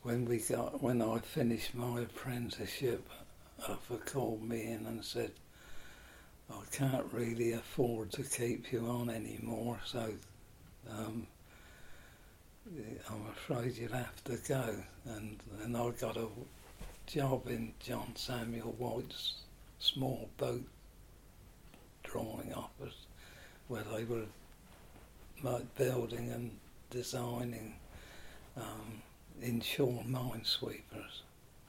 when I finished my apprenticeship, Arthur called me in and said, I can't really afford to keep you on anymore, so I'm afraid you'll have to go. And I got a job in John Samuel White's small boat drawing office, where they were building and designing inshore minesweepers.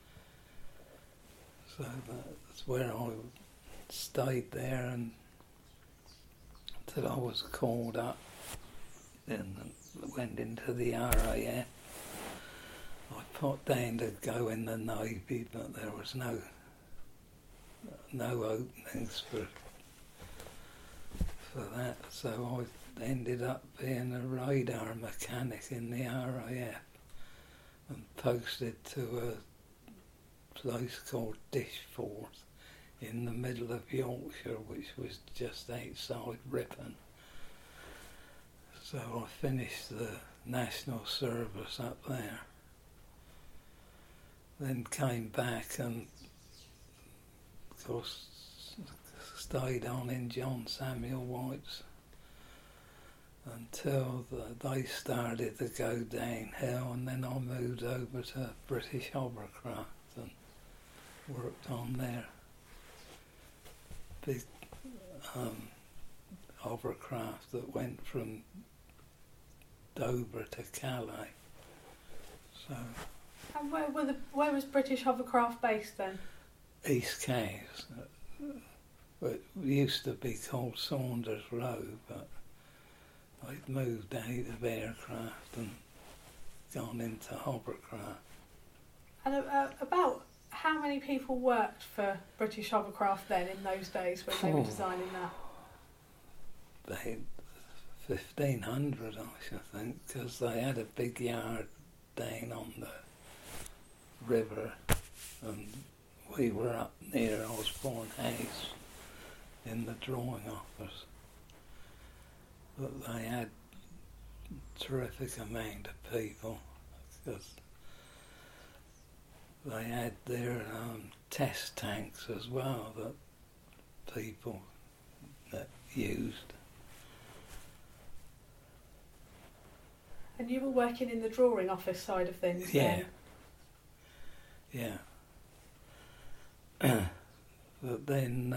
So that's where I stayed there until I was called up and went into the RAF. I put down to go in the Navy, but there was no openings for that, so I ended up being a radar mechanic in the RAF and posted to a place called Dishforth in the middle of Yorkshire, which was just outside Ripon. So I finished the national service up there, then came back and of course stayed on in John Samuel White's until they started to go downhill, and then I moved over to British Hovercraft and worked on their big hovercraft that went from Dover to Calais. So. And where was British Hovercraft based then? East Cowes. It used to be called Saunders Row, but I've moved out of aircraft and gone into hovercraft. And about how many people worked for British Hovercraft then in those days when they were designing that? About 1,500, I should think, because they had a big yard down on the river, and we were up near Osborne House in the drawing office. But they had a terrific amount of people because they had their test tanks as well that people that used. And you were working in the drawing office side of things Yeah. then? Yeah. But then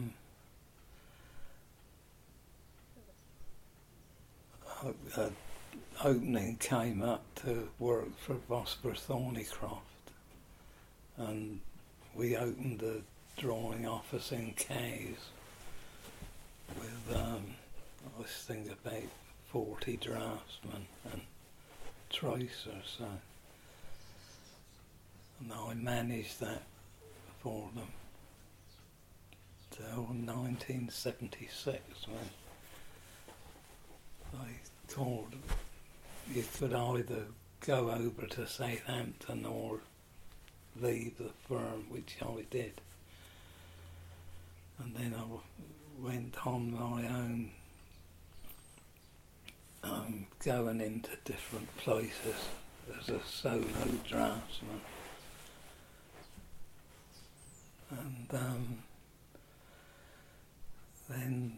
an opening came up to work for Vosper Thornycroft, and we opened a drawing office in Cowes with I think about 40 draftsmen and tracers, so, and I managed that for them till 1976 when they called. You could either go over to Southampton or leave the firm, which I did. And then I went on my own, going into different places as a solo draftsman. And then,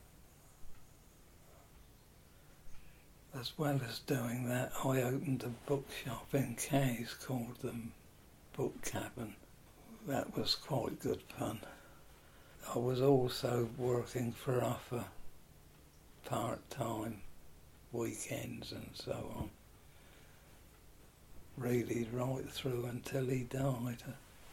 as well as doing that, I opened a bookshop in Cowes called the Book Cabin. That was quite good fun. I was also working for Arthur part-time, weekends and so on, really right through until he died.